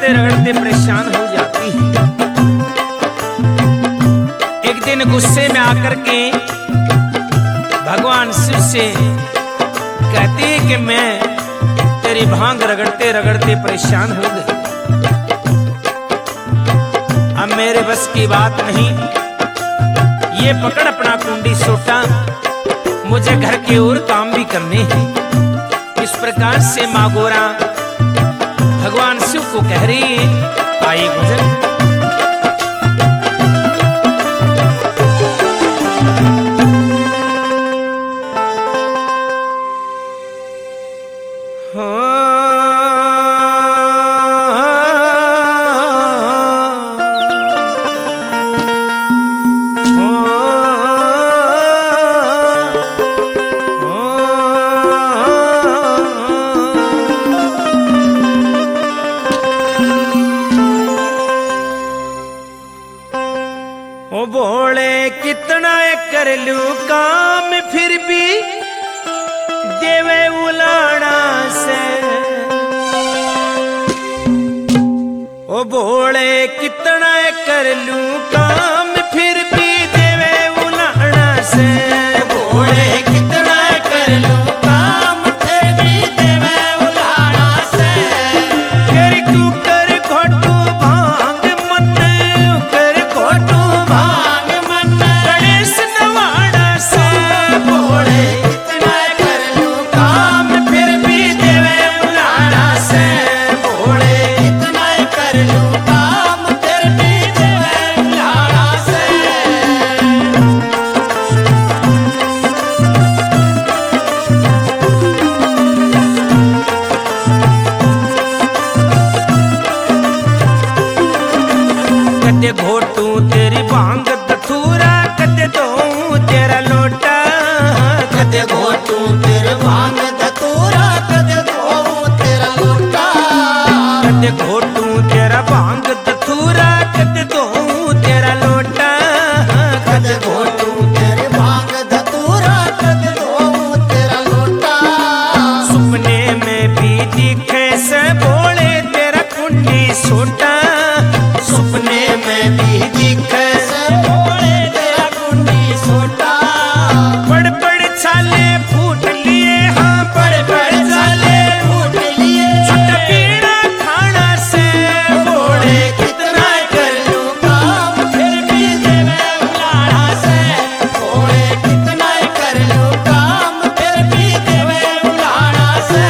रगड़ते रगड़ते परेशान हो जाती है। एक दिन गुस्से में आकर के भगवान शिव से कहती है कि मैं तेरी भांग रगड़ते रगड़ते परेशान हो गई, अब मेरे बस की बात नहीं, ये पकड़ अपना कुंडी सोटा, मुझे घर के और काम भी करने हैं। इस प्रकार से माँ गोरा भगवान शिव को कह रही है, आइए गुजर। ओ बोले कितना कर लू काम फिर भी देवे उलाना से, ओ बोले कितना कर लू काम फिर भी देवे उलाना से, बोले कितना कर लू काम फिर भी देवे उलाना से, कर तू कर घोटू भांग मन, कर घोटू भांग मन, गणेश नवाड़ा से, बोले कितना कर लू काम फिर भी देवे उलाना से, बोले कितना कर लू काम फिर भी देवे उलाना से। कदे घोटू तेरी भांग धतूरा, कदे दो तेरा लोटा, कदे घोटू तेरे भांग धतूरा, कदे दो तेरा लोटा, कदे घोटू तेरा भांग धतूरा, कदे दो तेरा लोटा, कदे घोटू तेरे भांग धतूरा, कदे दो तेरा लोटा, सुपने में भी दिखे से बोले तेरा कुंडी सोटा, सुपने में भी दिखे से बोले तेरा कुंडी सोटा, बड़ बड़ छाले फूट लिए, हाँ बड़ बड़ छाले फूट लिए, छुट पीड़ा खाना से, बोले कितना कर लू काम फिर भी देवे उलाना से, बोले कितना कर लू काम फिर भी देवे उलाना से।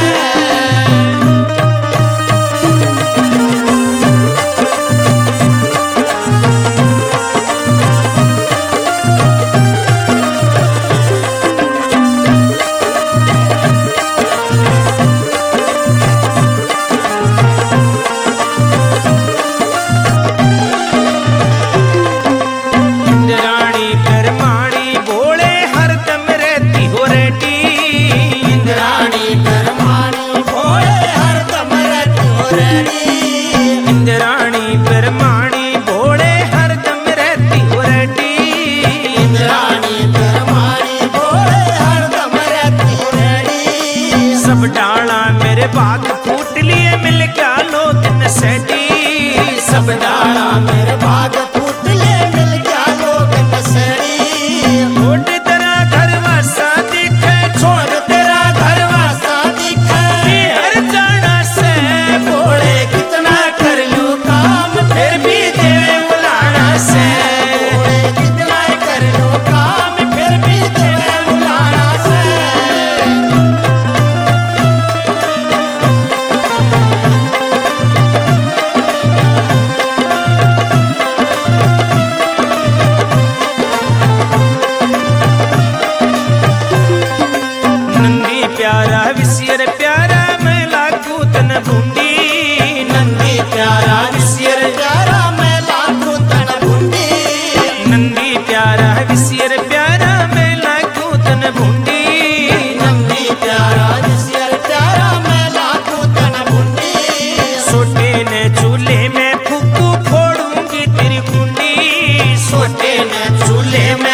इंद्राणी परमाणी बोले हरदम रहती हो रेडी, इंद्राणी परमाणी बोले हरदम रहती हो रेडी, इंद्राणी परमाणी बोले हरदम रहती हो रेडी, इंद्राणी परमाणी बोले हरदम रहती हो रेडी, सब डाला मेरे बाग फूट लिए मिल गया लोग नसेडी, सब डाला मेरे बाग फूट लिए मिल गया लोग नसेडी, छोड़ तेरा घर वासा दिखे, छोड़ तेरा घर वासा दिखे, हर जाना से, बोले कितना कर लू काम फिर भी देवे उलाना से, बोले कितना कर लू काम फिर भी देवे उलाना से। नंदी प्यारा विसियर प्यारा मैं लागू तन भूंडी, नंदी प्यारा विसियर प्यारा मैं लागू तन भूंडी, नंदी प्यारा विसियर प्यारा मैं लागू तन भूंडी, नंदी प्यारा विसियर प्यारा मैं लागू तन भूंडी, सोटे ने चूल्हे में फूकू फोड़ूंगी तेरी कुंडी, सोटे ने चूल्हे में